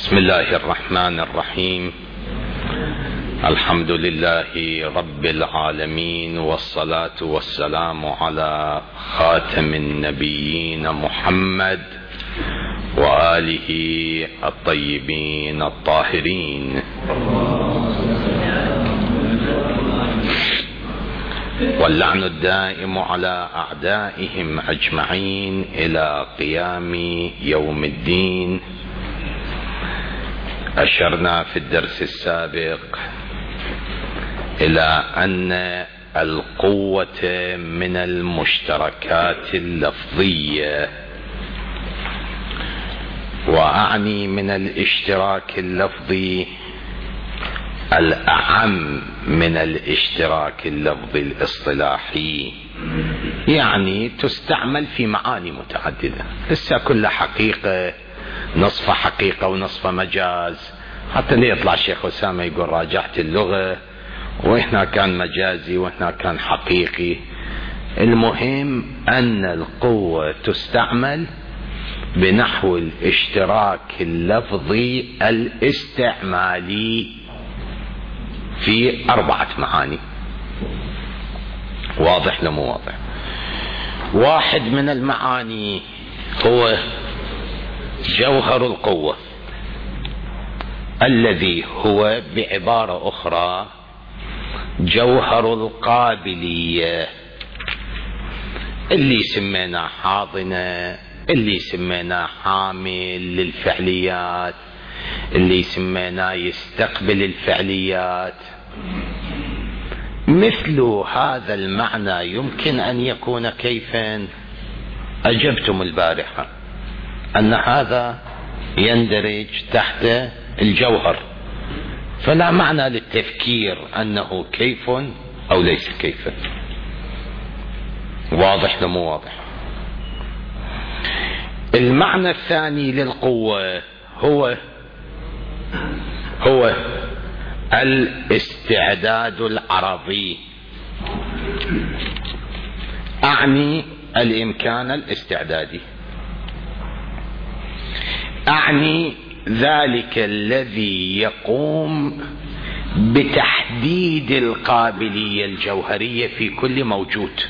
بسم الله الرحمن الرحيم. الحمد لله رب العالمين، والصلاة والسلام على خاتم النبيين محمد وآله الطيبين الطاهرين، واللعن الدائم على أعدائهم أجمعين إلى قيام يوم الدين. أشرنا في الدرس السابق إلى أن القوة من المشتركات اللفظية، وأعني من الاشتراك اللفظي الأعم من الاشتراك اللفظي الاصطلاحي، يعني تستعمل في معاني متعددة. لسه كل حقيقة نصف حقيقة ونصف مجاز، حتى ليطلع الشيخ أسامة يقول راجعت اللغة وهنا كان مجازي وهنا كان حقيقي. المهم أن القوة تستعمل بنحو الاشتراك اللفظي الاستعمالي في 4 معاني. واضح لمو واضح؟ واحد من المعاني هو جوهر القوة، الذي هو بعبارة أخرى جوهر القابلية، اللي سمينا حاضنة، اللي سمينا حامل للفعليات، اللي سمينا يستقبل الفعليات. مثل هذا المعنى يمكن أن يكون كيفا؟ أجبتم البارحة أن هذا يندرج تحت الجوهر، فلا معنى للتفكير أنه كيف أو ليس كيفا. واضح لمو واضح؟ المعنى الثاني للقوة هو الاستعداد العرضي، أعني الإمكان الاستعدادي، أعني ذلك الذي يقوم بتحديد القابلية الجوهرية في كل موجود،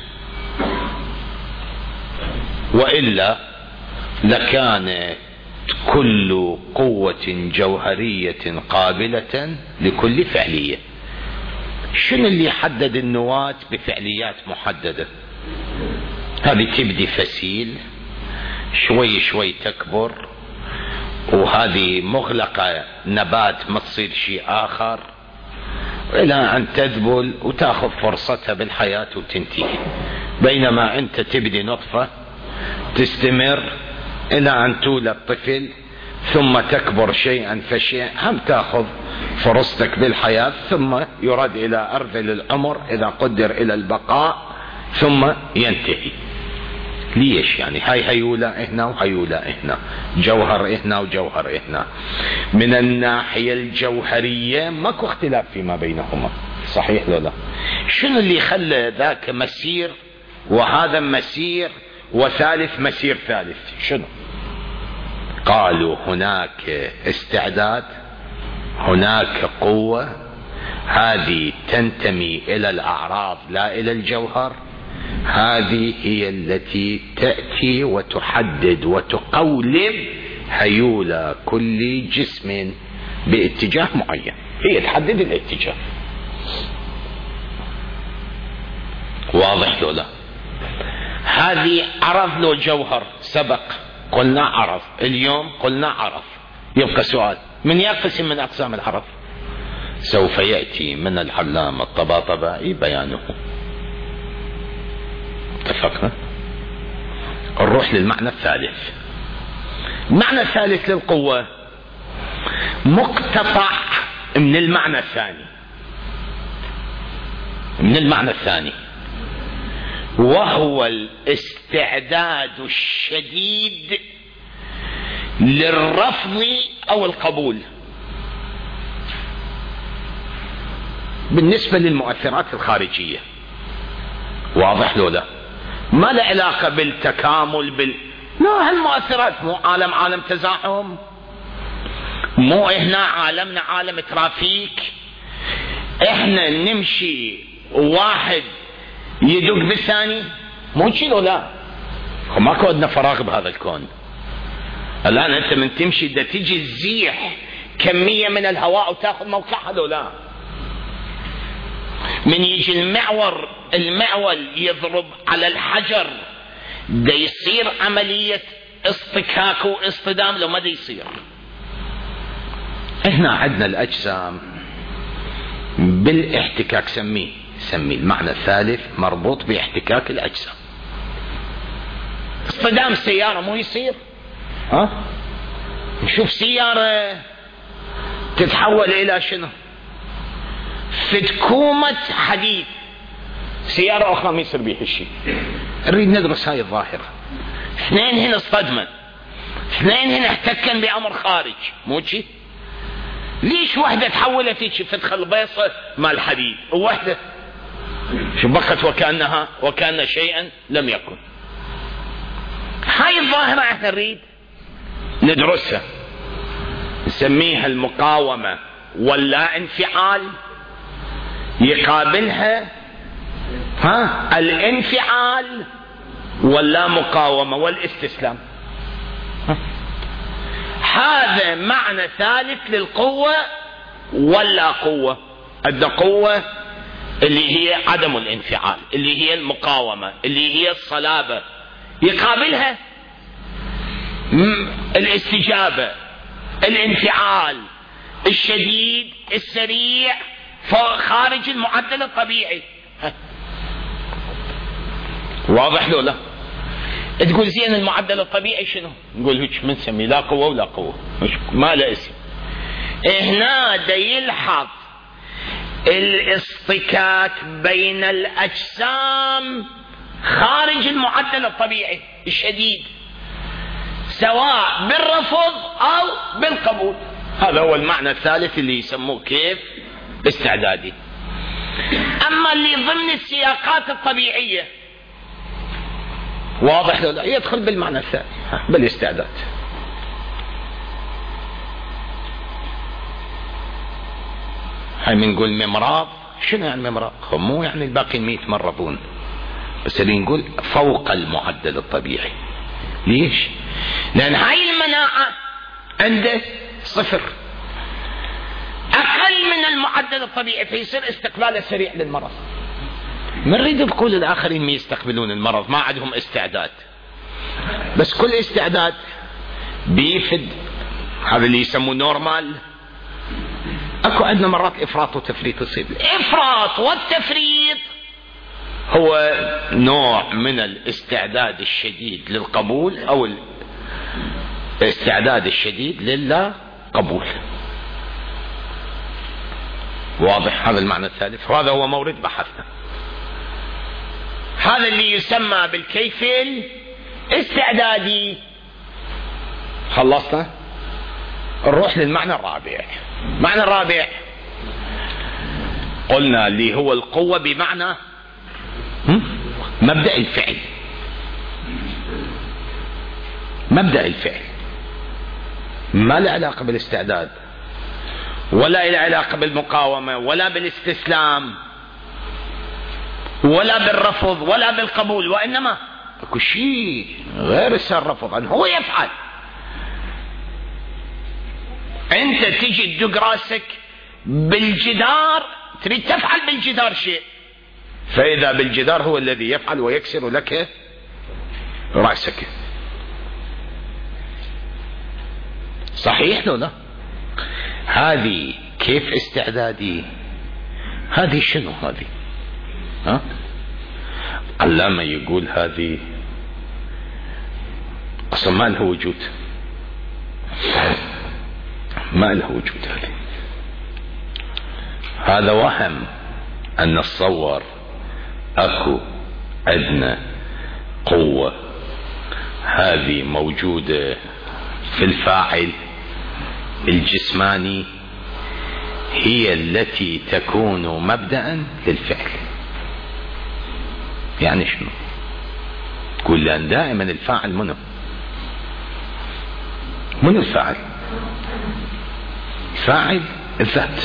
وإلا لكانت كل قوة جوهرية قابلة لكل فعلية. شنو اللي يحدد النواة بفعليات محددة؟ هذه تبدي فسيل شوي شوي تكبر، وهذه مغلقة نبات ما تصير شيء آخر، إلى أن تذبل وتأخذ فرصتها بالحياة وتنتهي. بينما أنت تبدي نطفة تستمر إلى أن تولد طفل، ثم تكبر شيئا فشيئا، هم تأخذ فرصتك بالحياة، ثم يرد إلى أرذل العمر إذا قدر إلى البقاء، ثم ينتهي. ليش؟ يعني هاي هيولا هنا وهيولا هنا، جوهر هنا وجوهر هنا. من الناحية الجوهرية ماكو اختلاف فيما بينهما، صحيح ولا لا؟ شنو اللي خلى ذاك مسير وهذا مسير وثالث مسير ثالث؟ شنو؟ قالوا هناك استعداد، هناك قوة، هذه تنتمي إلى الأعراض لا إلى الجوهر، هذه هي التي تأتي وتحدد وتقولب هيولى كل جسم باتجاه معين، هي تحدد الاتجاه. واضح ولا؟ هذه عرض له جوهر، سبق قلنا عرض، اليوم قلنا عرض. يبقى سؤال، من يقسم من أقسام العرض؟ سوف يأتي من العلامة الطباطبائي بيانه. اتفقنا؟ نروح للمعنى الثالث. المعنى الثالث للقوة مقتطع من المعنى الثاني، وهو الاستعداد الشديد للرفض أو القبول بالنسبة للمؤثرات الخارجية. واضح لو لا؟ ما له علاقة بالتكامل لا، هالمؤثرات مو عالم تزاحم، مو هنا عالمنا عالم ترافيك، احنا نمشي وواحد يدق بالثاني، مو كذا. لا، ماكو عندنا فراغ بهذا الكون. الان انت من تمشي دا تجي تزيح كمية من الهواء وتاخذ موقعها لو لا. من يجي المعول يضرب على الحجر دا يصير عملية اصطكاك واصطدام لو ما دا يصير. هنا عندنا الأجسام بالاحتكاك، سميه المعنى الثالث مربوط باحتكاك الأجسام. اصطدام سيارة مو يصير؟ نشوف سيارة تتحول إلى شنو؟ فتكومة حديد، سيارة أخرى ما يصير بيها شيء. نريد ندرس هاي الظاهرة. اثنين هنا اصطدمن، اثنين هنا احتكن بأمر خارج، مو شي؟ ليش واحدة تحولت هيك فتخ البيصة مال الحديد، وواحدة بقت وكأن شيئا لم يكن؟ هاي الظاهرة احنا نريد ندرسها، نسميها المقاومة واللا انفعال، يقابلها الانفعال واللا مقاومة والاستسلام. هذا معنى ثالث للقوة ولا قوة. عندنا قوة اللي هي عدم الانفعال، اللي هي المقاومة، اللي هي الصلابة، يقابلها الاستجابة، الانفعال الشديد السريع خارج المعدل الطبيعي. واضح لو لا؟ تقول زين المعدل الطبيعي شنو؟ نقول هيك منسمي لا قوة ولا قوة، ما له اسم. هنا دا يلحظ الاصطكاك بين الأجسام خارج المعدل الطبيعي الشديد، سواء بالرفض أو بالقبول. هذا هو المعنى الثالث اللي يسموه كيف استعدادي. أما اللي ضمن السياقات الطبيعية واضح لا يدخل بالمعنى الثاني بالاستعداد. هاي بنقول ممراض. شنو يعني ممراض؟ مو يعني الباقي 100 مرضون، بس اللي نقول فوق المعدل الطبيعي. ليش؟ لأن هاي المناعة عنده 0، أقل من المعدل الطبيعي، فيصير استقباله سريع للمرض. ما نريد نقول الآخرين ما يستقبلون المرض، ما عندهم استعداد، بس كل استعداد بيفد. هذا اللي يسموه نورمال. اكو عندنا مرات افراط وتفريط يصير. الافراط والتفريط هو نوع من الاستعداد الشديد للقبول او الاستعداد الشديد للا قبول. واضح هذا المعنى الثالث، وهذا هو مورد بحثنا. هذا اللي يسمى بالكيف الاستعدادي. خلصنا، نروح للمعنى الرابع. المعنى الرابع قلنا اللي هو القوة بمعنى مبدأ الفعل. مبدأ الفعل ما له علاقة بالاستعداد، ولا له علاقة بالمقاومة، ولا بالاستسلام، ولا بالرفض، ولا بالقبول، وإنما اكو شيء غير الرفض، أنه هو يفعل. انت تجي تدق راسك بالجدار، تريد تفعل بالجدار شيء، فإذا بالجدار هو الذي يفعل ويكسر لك رأسك. صحيح لو لا؟ هذه كيف استعدادي؟ هذه شنو هذه؟ علامة يقول هذه أصلا ما لها وجود، ما لها وجود. هذا وهم أن نتصور أكو عندنا قوة هذه موجودة في الفاعل الجسماني هي التي تكون مبدأ للفعل. يعني شنو؟ تقول لأن دائما الفاعل منه الفاعل فاعل الذات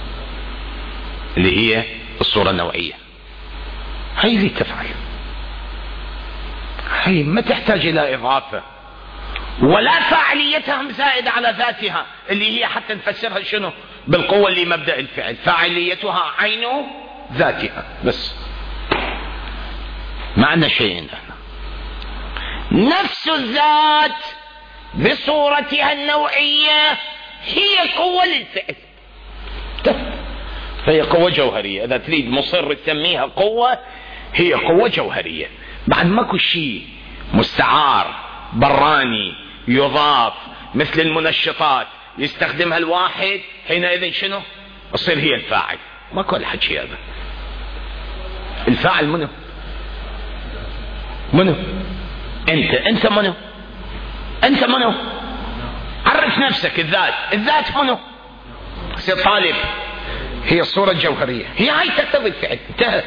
اللي هي الصورة النوعية، هي اللي تفعل، هي ما تحتاج إلى إضافة ولا فاعليتها زائدة على ذاتها، اللي هي حتى نفسرها شنو بالقوة اللي مبدأ الفعل، فاعليتها عين ذاتها بس، معنى شيئين. نفس الذات بصورتها النوعية هي قوة للفعل، فهي قوة جوهرية. إذا تريد مصر تسميها قوة، هي قوة جوهرية، بعد ماكو شيء مستعار براني يضاف مثل المنشطات يستخدمها الواحد، حينئذ شنو تصير هي الفاعل. ماكو الحكي هذا. الفاعل منو؟ انت منو؟ انت منو؟ عرف نفسك. الذات منو؟ سي طالب، هي الصورة الجوهرية، هي هاي تقتضي الفعل، انتهى.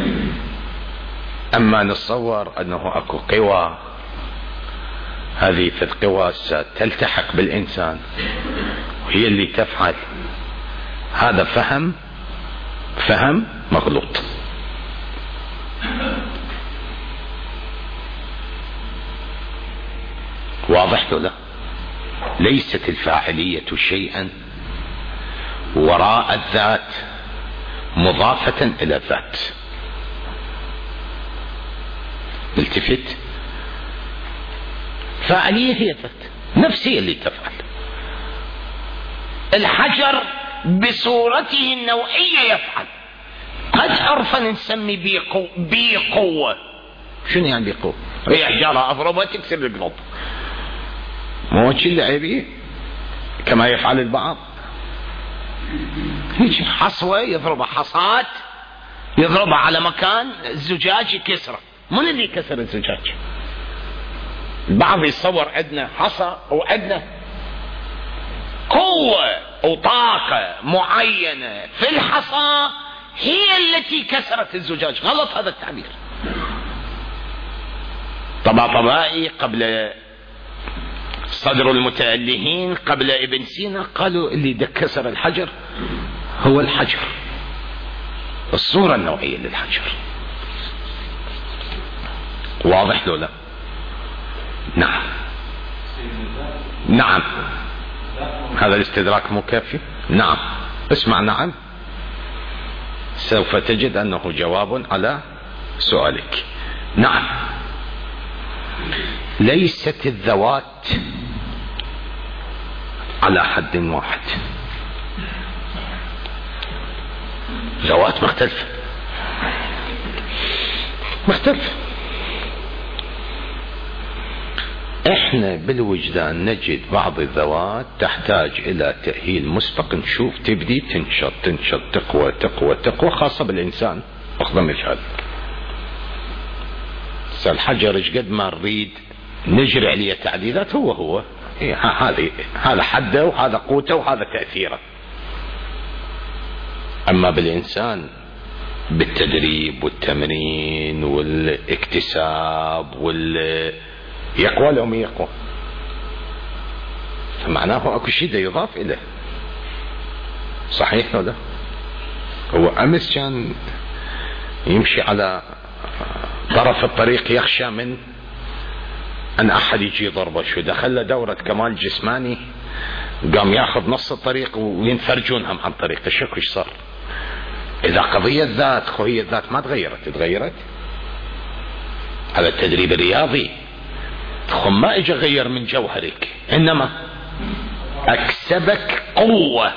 اما نتصور انه اكو قوى، هذه القوى ستلتحق بالانسان وهي اللي تفعل، هذا فهم مغلوط. واضح له؟ ليست الفاعلية شيئا وراء الذات مضافة إلى الذات. التفت، فاعلية هي الذات، نفسية اللي تفعل. الحجر بصورته النوعية يفعل. قد عرفا نسمي بقوة. شنو يعني بقوة؟ هي حجارة أضربها تكسر القلب، مو اللي عيبي كما يفعل البعض. هيك حصوة يضربها، حصات يضربها على مكان الزجاج يكسره. من اللي كسر الزجاج؟ البعض يتصور عندنا حصى وعندنا قوة وطاقة معينة في الحصى هي التي كسرت الزجاج. غلط هذا التعبير. طباطبائي قبل صدر المتألهين قبل ابن سينا قالوا اللي كسر الحجر هو الحجر، الصورة النوعية للحجر. واضح له؟ لا. نعم. هذا الاستدراك مو كافي. نعم. اسمع. نعم. سوف تجد انه جواب على سؤالك. نعم. ليست الذوات على حد واحد، ذوات مختلفة. احنا بالوجدان نجد بعض الذوات تحتاج الى تأهيل مسبق، نشوف تبدي تنشط تقوى خاصة بالانسان. اخذ مثال الحجر، ايش قد ما نريد نجري عليه تعديلات هو هذا حده وهذا قوته وهذا تأثيره. اما بالانسان بالتدريب والتمرين والاكتساب يقوى لهم يقوى، فمعناه اكو شيء ده يضاف اليه. صحيح ولا؟ هو امس كان يمشي على طرف الطريق يخشى من ان احد يجي ضربه، شو دخل دورة كمال جسماني، قام ياخذ نص الطريق وينفرجونهم عن طريق الشك. ايش صار؟ اذا قضية ذات هي الذات ما تغيرت. هذا التدريب الرياضي ما اجى غير من جوهرك، انما اكسبك قوة.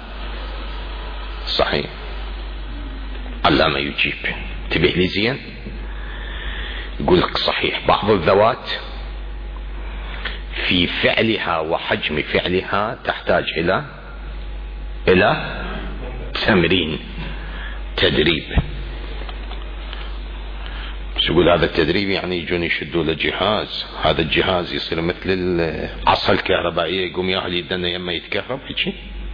صحيح. علامة يجيب انتبه لي زين، يقول لك صحيح بعض الذوات في فعلها وحجم فعلها تحتاج الى تمرين، تدريب. شو يقول هذا التدريب؟ يعني يجون يشدوا له جهاز، هذا الجهاز يصير مثل العصا الكهربائية، يقوم ياهل يدنا يما يتكهرب هيك.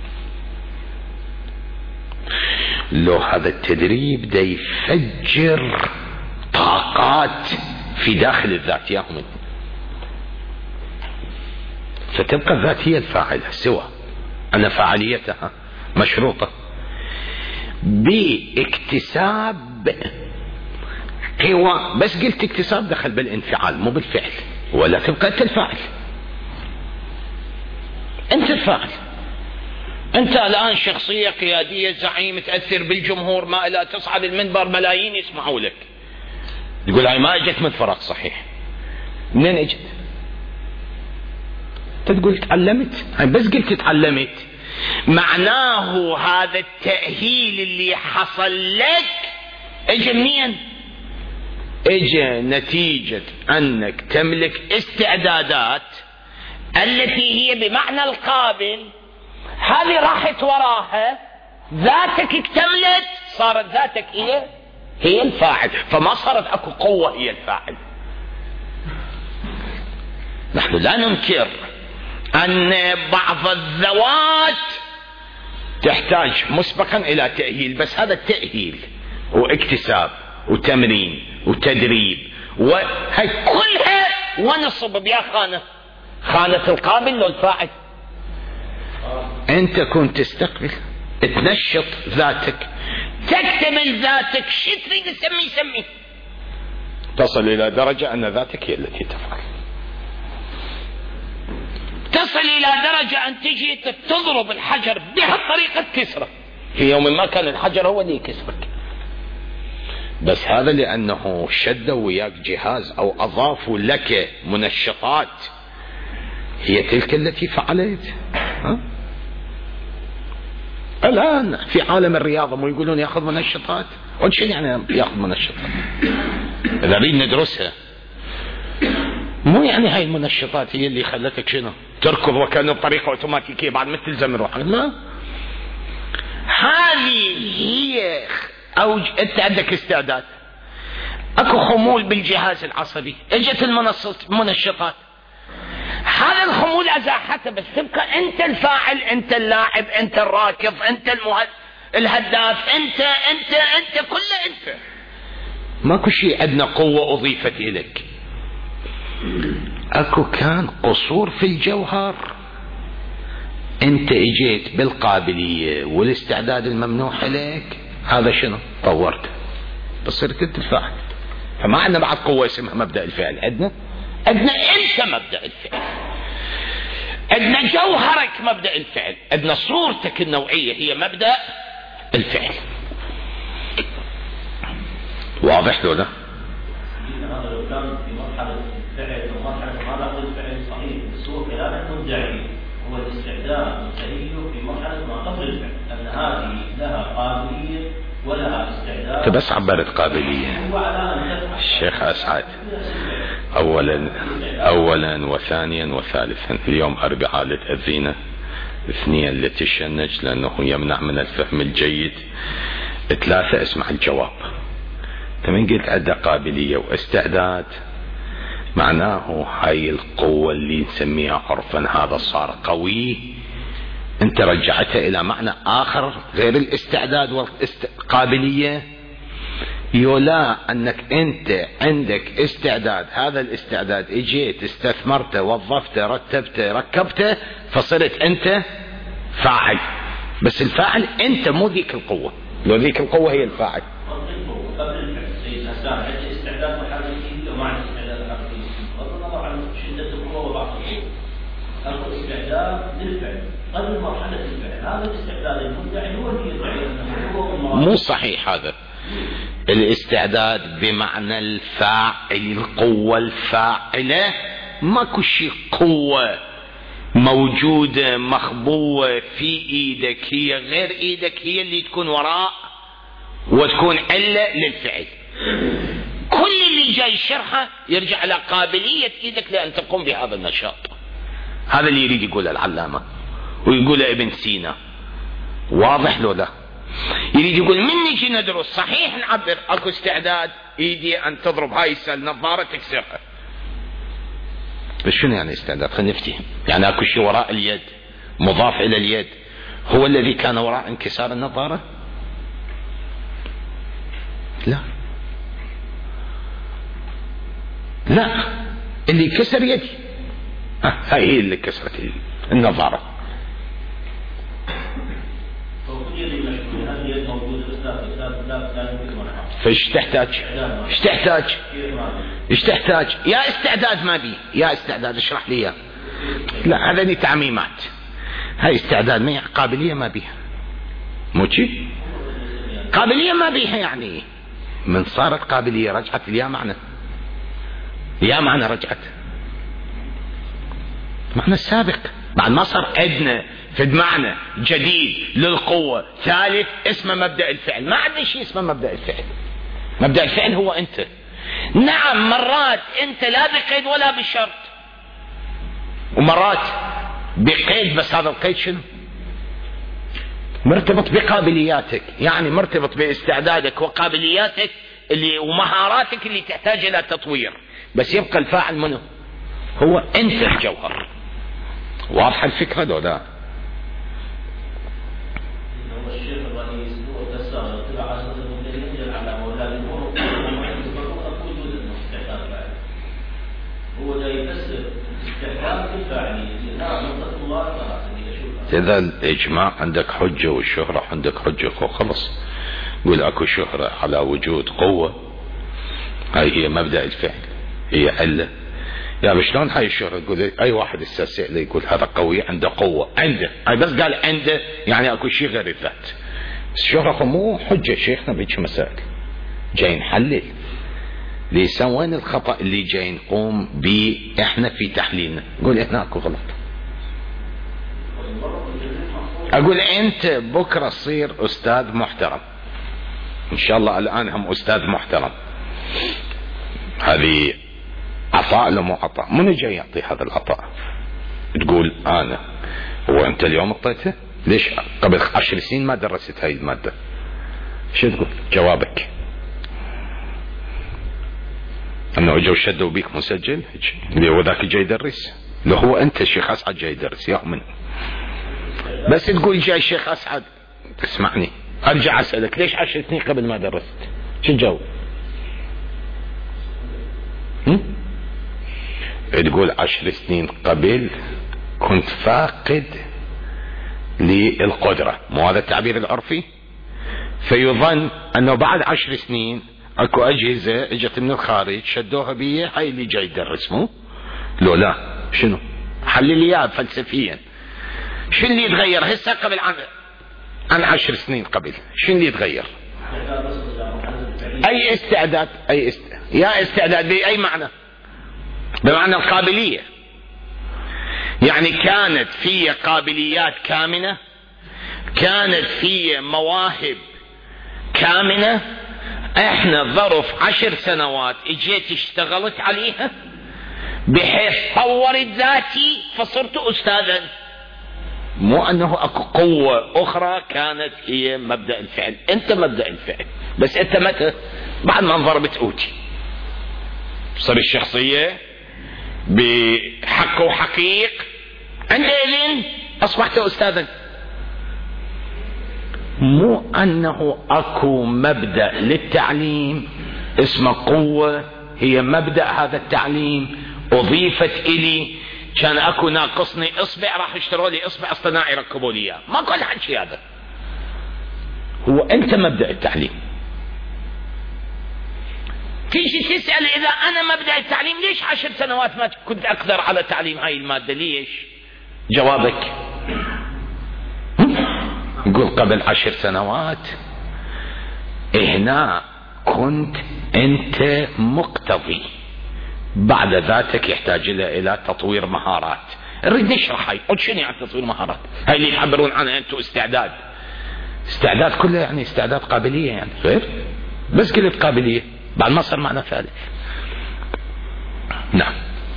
لو هذا التدريب دا يفجر طاقات في داخل الذات ياهم، فتبقى الذات هي الفاعلة سوى أن فاعليتها مشروطة باكتساب قوى. بس قلت اكتساب دخل بالانفعال مو بالفعل، ولا تبقى أنت الفاعل. أنت الفاعل. أنت الآن شخصية قيادية، زعيم، تأثر بالجمهور، ما إلا تصعد المنبر ملايين يسمعوا لك، تقول هاي ما اجت من فراغ. صحيح، منين اجت؟ تقول تعلمت. هاي بس قلت تعلمت معناه هذا التأهيل اللي حصل لك اجى منين؟ اجى نتيجة انك تملك استعدادات التي هي بمعنى القابل، هذه راحت وراها، ذاتك اكتملت، صارت ذاتك هي الفاعل، فما صارت اكو قوة هي الفاعل. نحن لا ننكر ان بعض الذوات تحتاج مسبقا الى تأهيل، بس هذا التأهيل واكتساب وتمرين وتدريب وهي كلها ونصب بها خانة القابل لو الفاعل. انت كنت تستقبل، تنشط ذاتك، تكتمل ذاتك، شو تريد سمي تصل الى درجة ان ذاتك هي التي تفعل، تصل الى درجة ان تجي تضرب الحجر بهالطريقة تكسره، في يوم ما كان الحجر هو اللي يكسرك. بس هذا لانه شدوا وياك جهاز او اضافوا لك منشطات هي تلك التي فعلت. الآن في عالم الرياضة مو يقولون يأخذ منشطات؟ وش يعني يأخذ منشطات؟ إذا نريد ندرسها مو يعني هاي المنشطات هي اللي خلتك شنو تركض وكأنه بطريقة أوتوماتيكية بعد ما تلزم روحك، لا، هذه هي أنت عندك استعداد، أكو خمول بالجهاز العصبي، اجت المنشطات، هذا الخمول ازاحته، بس تبقى انت الفاعل، انت اللاعب، انت الراكض، انت الهداف، انت كله انت. ماكو شيء عندنا قوة اضيفت اليك، اكو كان قصور في الجوهر، انت اجيت بالقابلية والاستعداد الممنوح لك، هذا شنو طورته بصيرت انت الفاعل. فما عندنا بعد قوة اسمها مبدأ الفعل، عندنا انت مبدأ الفعل، عندنا جوهرك مبدأ الفعل، عندنا صورتك النوعية هي مبدأ الفعل. واضح لولا؟ هذا لو كان في مرحلة الفعل ومرحلة ما نقول الفعل صحيح، بس هو كلام مدعي، هو الاستعداد والتهيؤ في مرحلة ما قبل الفعل، أن هذه لها قابلية ولها استعداد. بس عبرت قابلية الشيخ أسعد، أولا وثانيا وثالثا. اليوم أربعاء لتأذينا، اثنين لتشنج لأنه يمنع من الفهم الجيد، ثلاثة اسمع الجواب. من قلت عندها قابلية واستعداد، معناه هاي القوة اللي نسميها عرفا هذا صار قوي، انت رجعتها الى معنى اخر غير الاستعداد والقابلية. يولا انك انت عندك استعداد، هذا الاستعداد اجيت استثمرته وظفته رتبته ركبته فصرت انت فاعل، بس الفاعل انت مو ذيك القوة، لو ذيك القوة هي الفاعل. قبل الفعل سيدنا سامع استعداد محركي ومعنى استعداد حقيقي، بغض النظر عن شدة القوة وضعف القوة، الاستعداد للفعل قبل مرحلة الفعل، هذا الاستعداد المدعي هو اللي يدعي انه هو مو صحيح هذا الاستعداد بمعنى الفاعل، القوة الفاعلة، ماكو شيء قوة موجودة مخبوة في ايدك هي غير ايدك هي اللي تكون وراء وتكون علة للفعل. كل اللي جاي شرحه يرجع على قابلية ايدك لان تقوم بهذا النشاط. هذا اللي يريد يقوله العلامة ويقول ابن سينا. واضح لو لا؟ يريد يقول من نجي ندرس صحيح نعبر اكو استعداد ايدي ان تضرب هاي النظارة تكسرها، بس شنو يعني استعداد؟ خلينا نفتهم. يعني اكو شيء وراء اليد مضاف الى اليد هو الذي كان وراء انكسار النظارة؟ لا، اللي كسر يدي هاي هي اللي كسرت النظارة. فايش تحتاج؟ ايش تحتاج؟ ايش تحتاج؟ يا استعداد ما بي، يا استعداد اشرح لي اياه. لا هذا تعميمات، هاي استعداد ما قابلية ما بيها، مو شي قابلية ما بيها، يعني من صارت قابلية رجعت اليا معنى، يا معنى رجعت معنى السابق، بعد ما صار عندنا في معنى جديد للقوة ثالث اسمه مبدأ الفعل. ما عندنا شيء اسمه مبدأ الفعل. مبدأ الفعل هو انت. نعم مرات انت لا بقيد ولا بشرط، ومرات بقيد، بس هذا القيد شنو؟ مرتبط بقابلياتك، يعني مرتبط باستعدادك وقابلياتك اللي ومهاراتك اللي تحتاج الى تطوير، بس يبقى الفاعل منه هو انت الجوهر. واضح الفكرة دولا؟ الشيخ الرئيس هو تساهل طلع على اساس انه ينزل على اولاد الامور هو جاي يفسر استحقاق الفاعلية. لا منطق الله خلاص إذا الإجماع عندك حجة والشهرة عندك حجة، خلص قول أكو شهرة على وجود قوة، هاي هي مبدأ الفعل، هي علة. يا شلون هاي الشهرة؟ تقول أي واحد يستسأل يقول هذا قوي عنده قوة، عنده، هاي بس قال عنده يعني أكو شيء غير الذات. الشهرة مو حجة شيخنا بيش مسائل، جاي نحلل ليس وين الخطأ اللي جاي نقوم به احنا في تحليلنا. نقول احنا اكو غلط. اقول انت بكرة تصير استاذ محترم ان شاء الله، الان هم استاذ محترم، هذه عطاء لو مو عطاء؟ من جاي يعطي هذا العطاء؟ تقول انا، هو انت اليوم اعطيته؟ ليش قبل 10 سنين ما درست هاي المادة؟ شو تقول جوابك؟ انه اجوا شدوا بيك مسجل اللي هو ذاك جاي يدرس؟ لو هو انت الشيخ اسعد جاي يدرس يا من، بس تقول جاي الشيخ اسعد. اسمعني ارجع اسالك ليش 10 سنين قبل ما درست؟ شو تجاوب؟ تقول 10 سنين قبل كنت فاقد للقدرة، مو هذا التعبير العرفي؟ فيظن انه بعد 10 سنين اكو اجهزة اجت من الخارج شدوها بيه، هاي اللي جاي يدرس، مو؟ لو لا شنو؟ حلل اياه فلسفيا. شو اللي يتغير هسه قبل عن 10 سنين قبل؟ شو اللي يتغير؟ اي استعداد، يا استعداد باي معنى؟ بمعنى القابلية، يعني كانت في قابليات كامنة، كانت في مواهب كامنة، احنا ظرف 10 سنوات اجيت اشتغلت عليها بحيث طورت ذاتي فصرت استاذا. مو انه اكو قوة اخرى كانت هي مبدأ الفعل، انت مبدأ الفعل، بس انت متى؟ بعد ما انضربت اوتي صار الشخصية بحق وحقيق، عندئذ اصبحت استاذا. مو انه اكو مبدأ للتعليم اسمه قوة هي مبدأ هذا التعليم اضيفت الي، كان اكو ناقصني اصبع راح اشتروا لي اصبع اصطناعي يركبوا لي اياه، ما كل حكي هذا. هو انت مبدأ التعليم. تيجي تسأل اذا انا مبدأ التعليم ليش 10 سنوات ما كنت اقدر على تعليم هاي المادة؟ ليش؟ جوابك نقول قبل 10 سنوات هنا كنت انت مقتضي، بعد ذاتك يحتاج الى تطوير مهارات. نريد نشرح هاي، قلت شنو يعني تطوير مهارات؟ هاي اللي يعبرون عنها انتم استعداد. استعداد كله يعني استعداد قابلية، يعني غير بس قلت قابلية بعد ما صار معنى ثالث. نعم.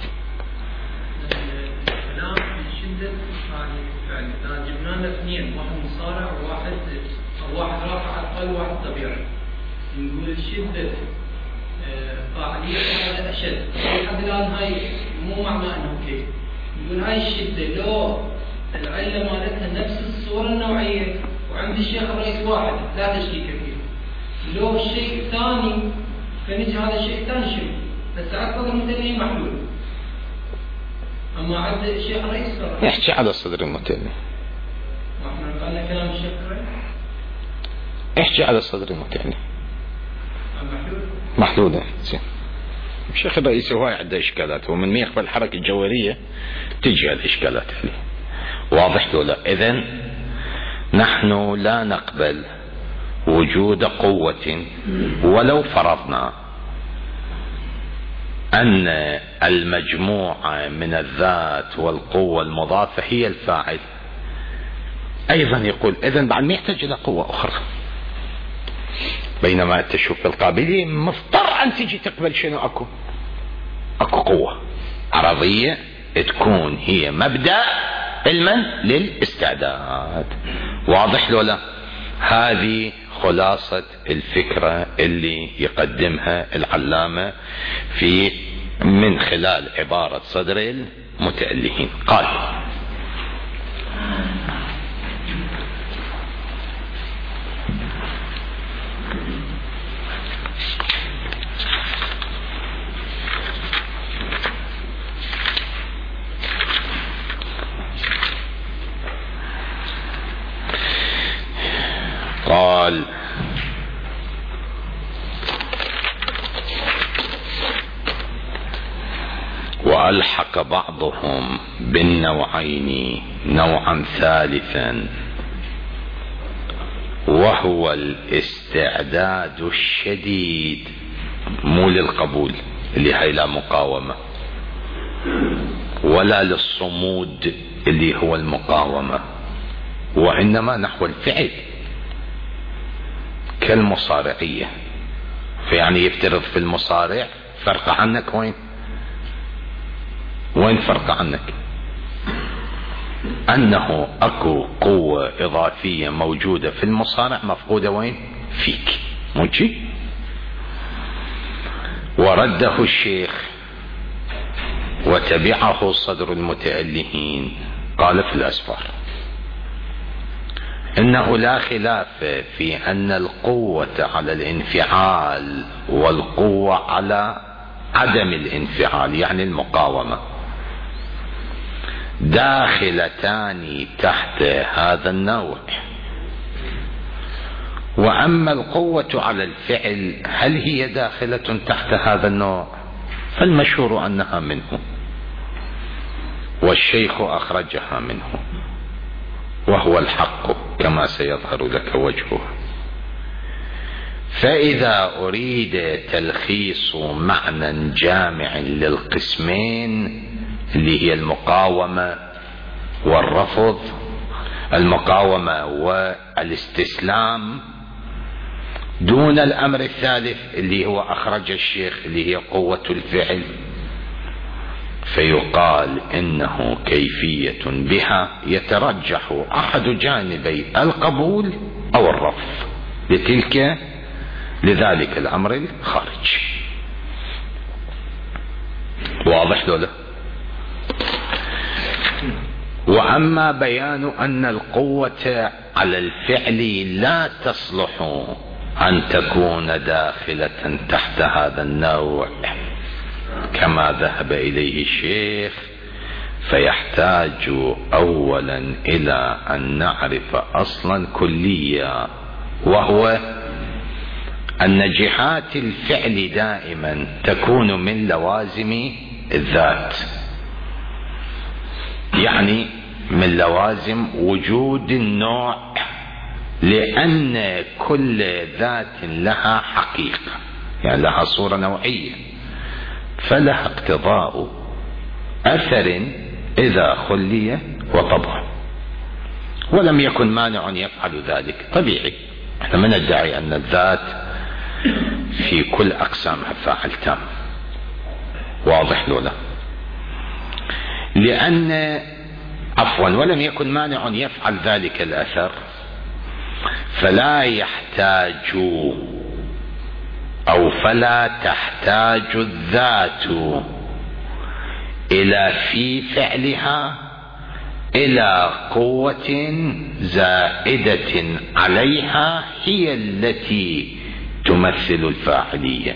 جبنا اثنين، واحد مصارع وواحد رافع اقل وواحد طبيعي. نقول شدة فاعلية هذا اشد، لحد الان هاي مو معنى انه كيف. نقول هاي الشدة لو العلة مالتها نفس الصورة النوعية وعند الشيخ الرئيس واحد لا تشكيك فيه. لو الشيء الثاني فنجي هذا الشيء الثاني شنو؟ بس على صدر المتنبي محلول. اما عند الشيخ الرئيس يحكي على صدر المتنبي. احنا قلنا كلام الشيخ الرئيس. احكي على صدر المتألف. محدودة. زين. الشيخ الرئيسي هواي عنده إشكالات، ومن ما يقبل الحركة الجوهرية تجي الإشكالات عليه. واضح ولا؟ إذن نحن لا نقبل وجود قوة ولو فرضنا أن المجموعة من الذات والقوة المضافة هي الفاعل. أيضا يقول إذن بعد ما يحتاج إلى قوة أخرى، بينما تشوف القابلية مضطر أن تجي تقبل شنو؟ أكو قوة عرضية تكون هي مبدأ علما للاستعداد. واضح ولا؟ هذه خلاصة الفكرة اللي يقدمها العلامة من خلال عبارة صدر المتألهين. قال: وألحق بعضهم بالنوعين نوعا ثالثا، وهو الاستعداد الشديد، مو للقبول اللي هي لا مقاومة، ولا للصمود اللي هو المقاومة، وإنما نحو الفعل كالمصارعية. فيعني يفترض في المصارع فرق عنك وين فرق عنك؟ أنه أكو قوة إضافية موجودة في المصارع مفقودة وين؟ فيك. موجي. ورده الشيخ وتبعه صدر المتألهين، قال في الأسفار: إنه لا خلاف في أن القوة على الانفعال والقوة على عدم الانفعال، يعني المقاومة، داخلتان تحت هذا النوع. وأما القوة على الفعل هل هي داخلة تحت هذا النوع؟ فالمشهور أنها منه، والشيخ أخرجها منه، وهو الحق كما سيظهر لك وجهه. فإذا أريد تلخيص معنى جامع للقسمين اللي هي المقاومة والرفض، المقاومة والاستسلام، دون الأمر الثالث اللي هو أخرج الشيخ اللي هي قوة الفعل، فيقال إنه كيفية بها يترجح أحد جانبي القبول أو الرفض لذلك الأمر الخارج. واضح له؟ وأما بيان أن القوة على الفعل لا تصلح أن تكون داخلة تحت هذا النوع كما ذهب إليه الشيخ، فيحتاج أولا إلى أن نعرف أصلا كليا، وهو أن جهات الفعل دائما تكون من لوازم الذات، يعني من لوازم وجود النوع، لأن كل ذات لها حقيقة، يعني لها صورة نوعية، فلها اقتضاء أثر إذا خلي وطبع، ولم يكن مانع يفعل ذلك. طبيعي، احنا ما ندعي أن الذات في كل أقسامها فاعل تام. واضح له؟ لأن ولم يكن مانع يفعل ذلك الأثر، فلا يحتاج أو فلا تحتاج الذات إلى في فعلها إلى قوة زائدة عليها هي التي تمثل الفاعلية.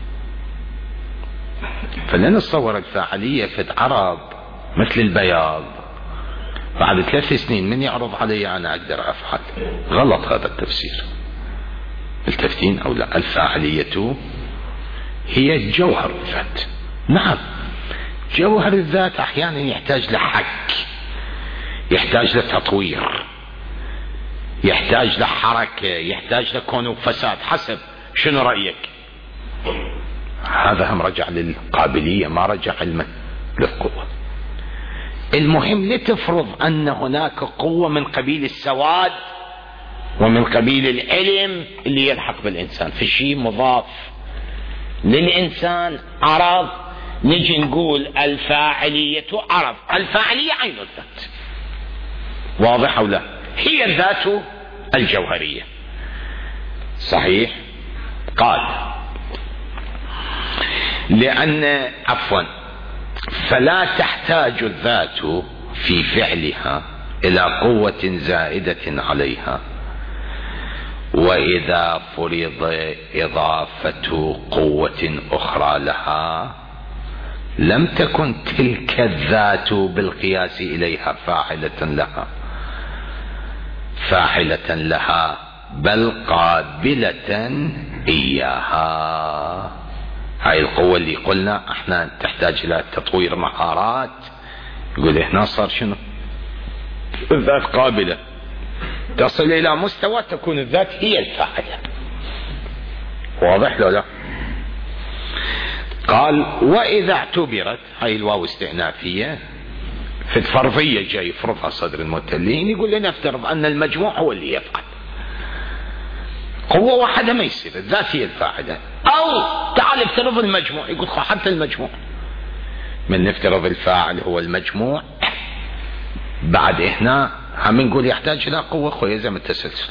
فلنتصور الفاعلية في العرب مثل البياض، بعد 3 سنين من يعرض علي أنا أقدر أفعل. غلط هذا التفسير. ملتفتين أو لا؟ الفاعلية هي جوهر الذات. نعم، جوهر الذات أحيانا يحتاج لحك، يحتاج لتطوير، يحتاج لحركة، يحتاج لكون وفساد، حسب شنو رأيك. هذا هم رجع للقابلية، ما رجع للقوة. المهم لتفرض أن هناك قوة من قبيل السواد ومن قبيل العلم اللي يلحق بالإنسان، في شيء مضاف للإنسان عرض، نجي نقول الفاعلية عرض. الفاعلية عين الذات، واضح أو لا؟ هي الذات الجوهرية. صحيح. قال لأن فلا تحتاج الذات في فعلها إلى قوة زائدة عليها، وإذا فرض إضافة قوة أخرى لها لم تكن تلك الذات بالقياس إليها فاعلة لها بل قابلة إياها. هاي القوة اللي قلنا احنا تحتاج الى تطوير مهارات، يقول هنا صار شنو؟ الذات قابلة تصل الى مستوى تكون الذات هي الفاعلة. واضح لو لا؟ قال واذا اعتبرت، هاي الواو استئنافية في الفرضية جاي يفرضها صدر المتلين، يقول لنا افترض ان المجموع هو اللي يفعل، قوة واحدة ما يصير، الذات هي الفاعلة. او تعال افترض المجموع، يقول حتى المجموع من نفترض الفاعل هو المجموع، بعد هنا هم نقول يحتاج الى قوة خويا زي التسلسل.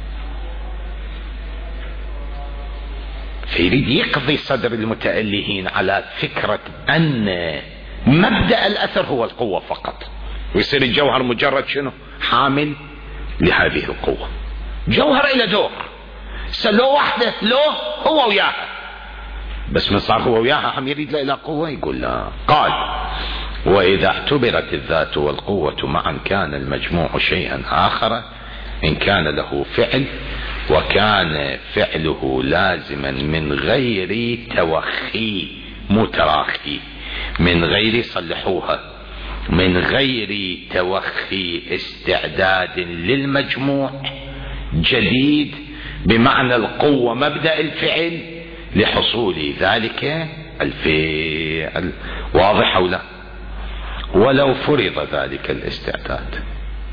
فيريد يقضي صدر المتألهين على فكرة ان مبدأ الاثر هو القوة فقط، ويصير الجوهر مجرد شنو؟ حامل لهذه القوة. جوهر الى دور، لو وحده لو هو وياها، بس من صار هو وياها هم يريد له الى قوة، يقول لا. قال واذا اعتبرت الذات والقوة معا كان المجموع شيئا اخر ان كان له فعل وكان فعله لازما من غير توخي، مو تراخي، من غير صلحوها، من غير توخي استعداد للمجموع جديد، بمعنى القوة مبدأ الفعل لحصول ذلك الفعل. واضح أو لا؟ ولو فرض ذلك الاستعداد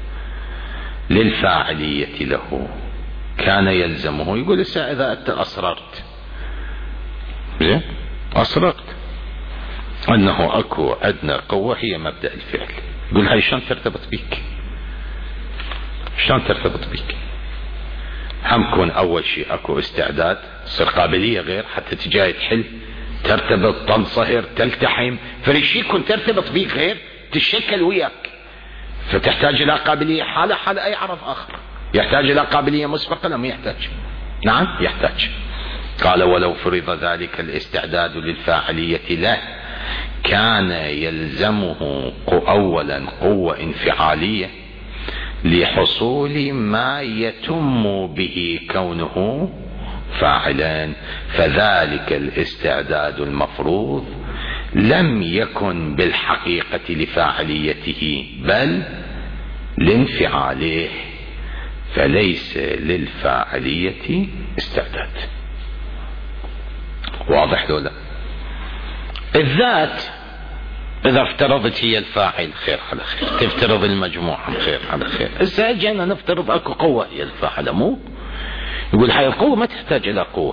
للفاعلية له كان يلزمه، يقول إذا أنت أصررت أنه أكو أدنى قوة هي مبدأ الفعل، يقول هاي شلون ترتبط بك؟ شلون ترتبط بك؟ هم كون أول شيء أكو استعداد، تصير قابلية غير، حتى تجاي تحل ترتبط تنصهر تلتحم، فالشيء يكون ترتبط بيك غير، تشكل وياك، فتحتاج إلى قابلية حالة أي عرض آخر. يحتاج إلى قابلية مسبقة؟ لم يحتاج. نعم يحتاج. قال ولو فرض ذلك الاستعداد للفاعلية له كان يلزمه أولا قوة انفعالية لحصول ما يتم به كونه فاعلا، فذلك الاستعداد المفروض لم يكن بالحقيقة لفاعليته بل لانفعاله، فليس للفاعلية استعداد. واضح لولا؟ الذات إذا افترضت هي الفاعل خير على خير، تفترض المجموعة خير على خير. إذا جينا نفترض أكو قوة هي الفاعل، مو يقول هاي القوة ما تحتاج إلى قوة،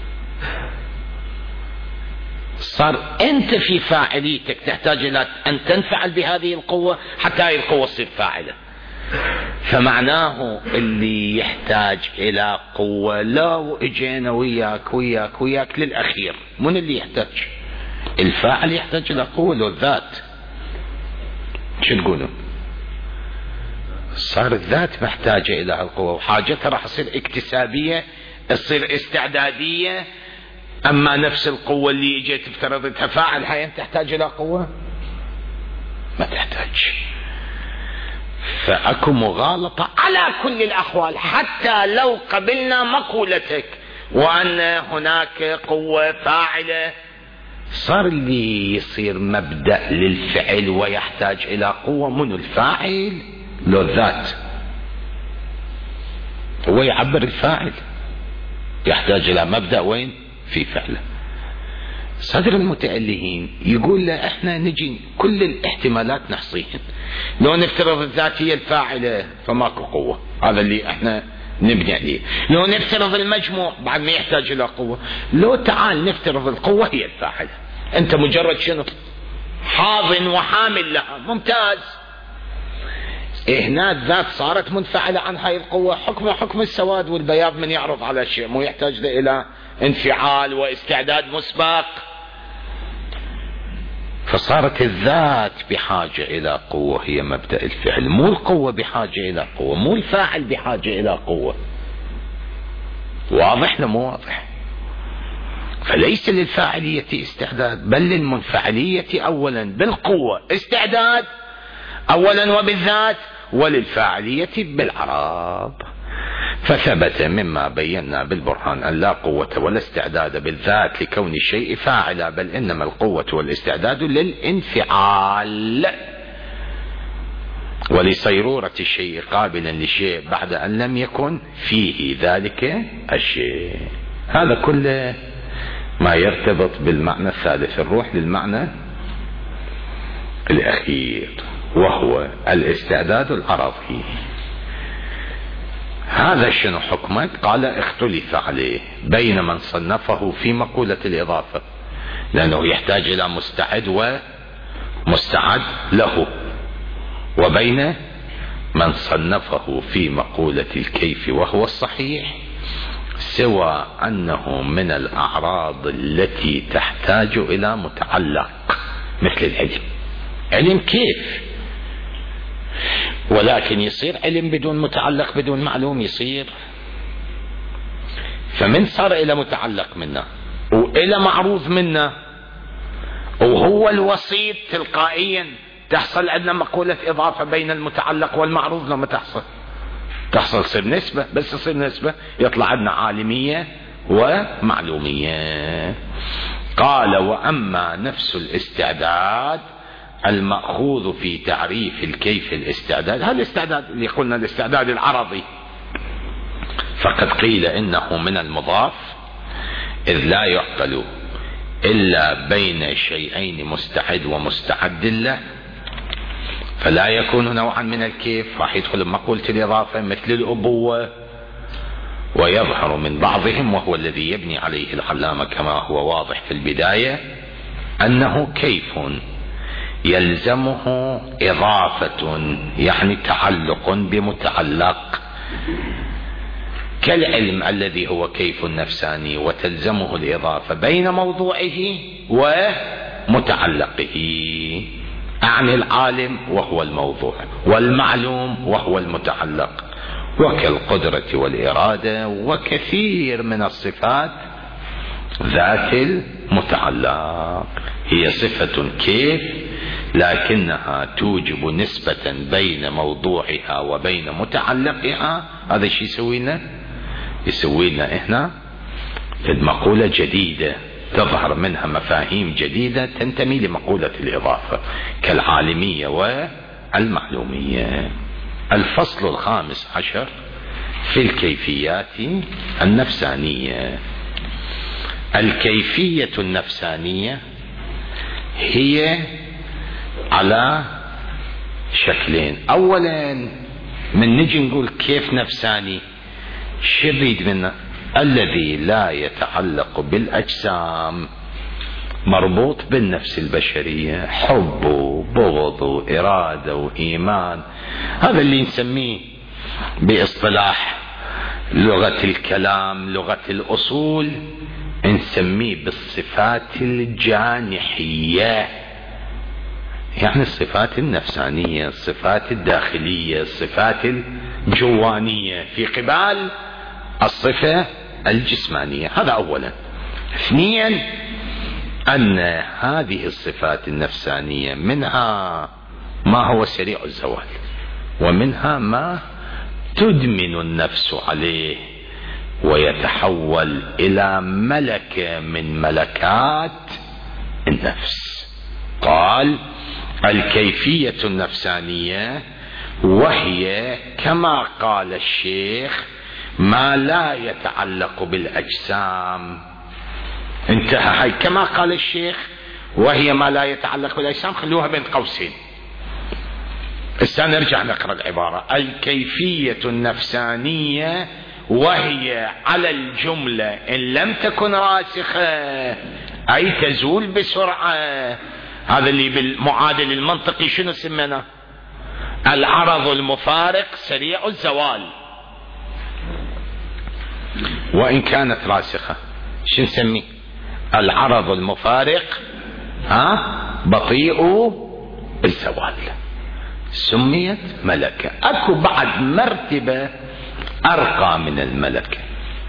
صار أنت في فاعليتك تحتاج إلى أن تنفعل بهذه القوة حتى هاي القوة تصير فاعلة. فمعناه اللي يحتاج إلى قوة لو اجينا وياك للأخير، من اللي يحتاج؟ الفاعل يحتاج إلى قوة لو الذات؟ شو تقولون؟ صار الذات محتاجة إلى القوة، وحاجتها راح تصير اكتسابية، تصير استعدادية. أما نفس القوة اللي اجيت افترضتها فاعل، هاي أنت تحتاج إلى قوة؟ ما تحتاج. فأكو مغالطة على كل الأحوال، حتى لو قبلنا مقولتك وأن هناك قوة فاعلة، صار اللي يصير مبدأ للفعل ويحتاج إلى قوة. من الفاعل؟ لو الذات، هو يعبر الفاعل، يحتاج إلى مبدأ وين؟ في فعله. صدر المتألهين يقول لا، احنا نجي كل الاحتمالات نحصيهن. لو نفترض الذات هي الفاعلة فماكو قوة، هذا اللي احنا نبني عليه. لو نفترض المجموع بعد ما يحتاج الى قوة. لو تعال نفترض القوة هي الفاعلة، انت مجرد شنو؟ حاضن وحامل لها، ممتاز. هنا الذات صارت منفعلة عن هاي القوة، حكم السواد والبياض من يعرض على شيء مو يحتاج إلى انفعال واستعداد مسبق. فصارت الذات بحاجة إلى قوة، هي مبدأ الفعل، مو القوة بحاجة إلى قوة، مو الفاعل بحاجة إلى قوة. واضح لمو واضح؟ فليس للفاعلية استعداد، بل للمنفعلية أولا بالقوة استعداد أولا وبالذات، وللفاعلية بالعرض. فثبت مما بينا بالبرهان أن لا قوة ولا استعداد بالذات لكون الشيء فاعلا، بل إنما القوة والاستعداد للانفعال ولصيرورة الشيء قابلا لشيء بعد أن لم يكن فيه ذلك الشيء. هذا كله ما يرتبط بالمعنى الثالث. نروح للمعنى الأخير وهو الاستعداد العرضي. هذا شنو حكمه؟ قال اختلف عليه بين من صنفه في مقولة الإضافة، لأنه يحتاج إلى مستعد ومستعد له، وبين من صنفه في مقولة الكيف وهو الصحيح، سوى أنه من الأعراض التي تحتاج إلى متعلق، مثل العلم. علم كيف؟ ولكن يصير علم بدون متعلق بدون معلوم يصير. فمن صار إلى متعلق منا وإلى معروف منا وهو الوسيط، تلقائيا تحصل عندنا مقولة إضافة بين المتعلق والمعروف. لما تحصل تصير نسبة، بس تصير نسبة يطلع عندنا عالمية ومعلومية. قال وأما نفس الاستعداد المأخوذ في تعريف الكيف الاستعداد، هذا الاستعداد اللي قلنا الاستعداد العرضي، فقد قيل إنه من المضاف، إذ لا يعقل إلا بين شيئين مستعد ومستعد له، فلا يكون نوعا من الكيف. راح يدخل مقولة الإضافة مثل الأبوة، ويظهر من بعضهم وهو الذي يبني عليه العلامة كما هو واضح في البداية أنه كيف يلزمه إضافة، يعني تعلق بمتعلق، كالعلم الذي هو كيف النفساني، وتلزمه الإضافة بين موضوعه ومتعلقه، أعني العالم وهو الموضوع والمعلوم وهو المتعلق، وكالقدرة والإرادة وكثير من الصفات ذات المتعلق. هي صفة كيف لكنها توجب نسبة بين موضوعها وبين متعلقها. هذا الشيء يسوي لنا إحنا مقولة جديدة تظهر منها مفاهيم جديدة تنتمي لمقولة الإضافة كالعالمية والمعلومية. الفصل 15 في الكيفيات النفسانية. الكيفية النفسانية هي على شكلين. أولا من نجي نقول كيف نفساني، شو نريد منه؟ الذي لا يتعلق بالأجسام، مربوط بالنفس البشرية، حب وبغض وإرادة وإيمان. هذا اللي نسميه باصطلاح لغة الكلام لغة الأصول نسميه بالصفات الجانحية، يعني الصفات النفسانية، الصفات الداخلية، الصفات الجوانية في قبال الصفة الجسمانية. هذا أولا. اثنيا أن هذه الصفات النفسانية منها ما هو سريع الزوال، ومنها ما تدمن النفس عليه ويتحول إلى ملكة من ملكات النفس. قال الكيفية النفسانية وهي كما قال الشيخ ما لا يتعلق بالأجسام. انتهى. هاي كما قال الشيخ وهي ما لا يتعلق بالأجسام، خلوها بين قوسين. نرجع نقرأ العبارة. الكيفية النفسانية وهي على الجملة إن لم تكن راسخة أي تزول بسرعة. هذا اللي بالمعادل المنطقي شنو سمينا؟ العرض المفارق سريع الزوال. وإن كانت راسخة شو نسميه؟ العرض المفارق بطيء الزوال. سميت ملكة. اكو بعد مرتبة ارقى من الملكة،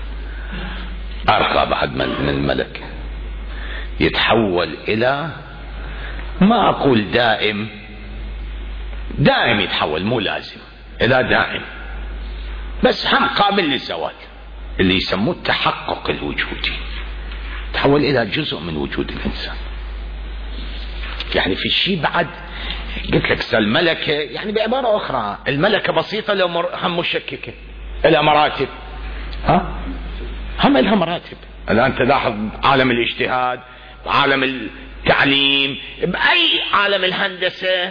ارقى بعد من الملكة، يتحول الى، ما اقول دائم، دائم يتحول مو لازم الى دائم، بس هم قابل للزوال، اللي يسموه التحقق الوجودي. تحول الى جزء من وجود الانسان. يعني في شيء بعد قلت لك الملكة، يعني بعبارة اخرى الملكة بسيطة لو هم مشككة، لها مراتب. هم لها مراتب. الان تلاحظ عالم الاجتهاد، عالم التعليم، باي عالم الهندسة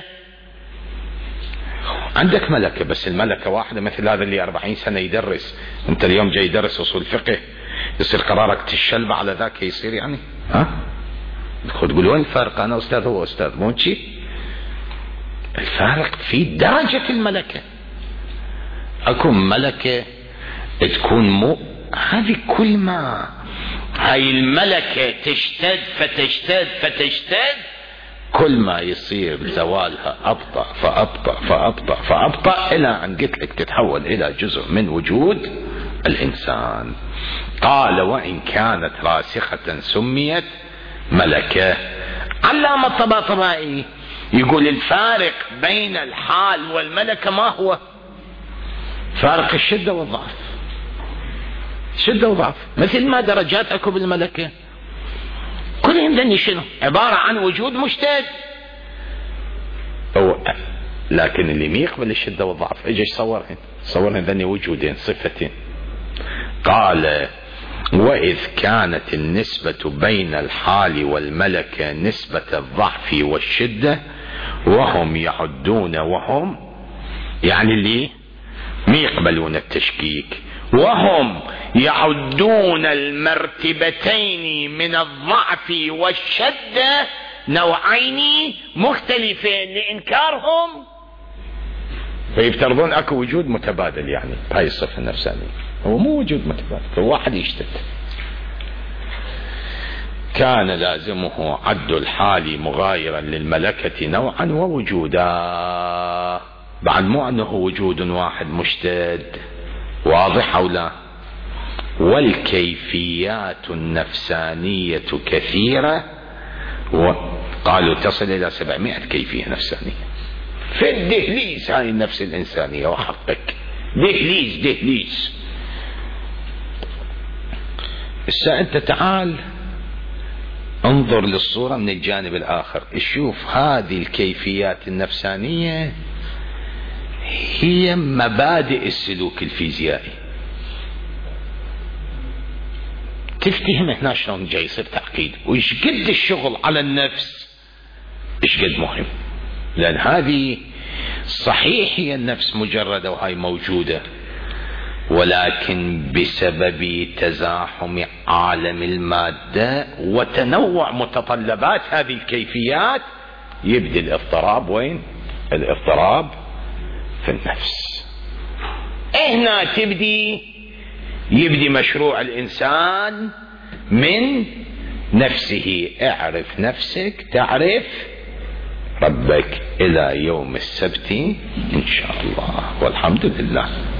عندك ملكة، بس الملكة واحدة. مثل هذا اللي 40 سنة يدرس، انت اليوم جاي يدرس اصول فقه، يصير قرارك تشلب على ذاك يصير يعني تقول وين الفرق؟ انا استاذ هو استاذ، مو شيء. الفارق في درجة الملكة. اكو ملكة تكون مو هذه، كل ما هاي الملكة تشتد فتشتد فتشتد، كل ما يصير زوالها أبطأ فأبطأ فأبطأ فأبطأ، إلى أن قلت لك تتحول إلى جزء من وجود الإنسان. قال وإن كانت راسخة سميت ملكة. علامة الطباطبائي يقول الفارق بين الحال والملكة ما هو؟ فارق الشدة والضعف. شدة وضعف، مثل ما درجات اكو بالملكة، كلهم ذني شنو؟ عبارة عن وجود مشتد. لكن اللي ما يقبل الشدة والضعف ايش صورهن ذني وجودين، صفتين. قال وإذ كانت النسبة بين الحال والملكة نسبة الضعف والشدة، وهم يعدون، وهم يعني اللي ما يقبلون التشكيك، وهم يعدون المرتبتين من الضعف والشدة نوعين مختلفين لإنكارهم، فيفترضون اكو وجود متبادل. يعني هاي الصفة النفسانية هو مو وجود متبادل، فواحد يشتد. كان لازمه عد الحال مغايرا للملكة نوعا ووجودا. بعد مو انه وجود واحد مشتد، واضح او لا؟ والكيفيات النفسانية كثيرة، وقالوا تصل الى 700 كيفية نفسانية في الدهليز. هاي النفس الانسانية وحقك دهليز. انت تعال انظر للصورة من الجانب الاخر، شوف هذه الكيفيات النفسانية هي مبادئ السلوك الفيزيائي. تفتهم هنا شلون جاي يصير تعقيد، وإيش قد الشغل على النفس إيش قد مهم. لأن هذه صحيح هي النفس مجردة وهي موجودة، ولكن بسبب تزاحم عالم المادة وتنوع متطلبات هذه الكيفيات يبدي الاضطراب. وين الاضطراب؟ في النفس. هنا يبدي مشروع الإنسان من نفسه. اعرف نفسك تعرف ربك. إلى يوم السبت إن شاء الله، والحمد لله.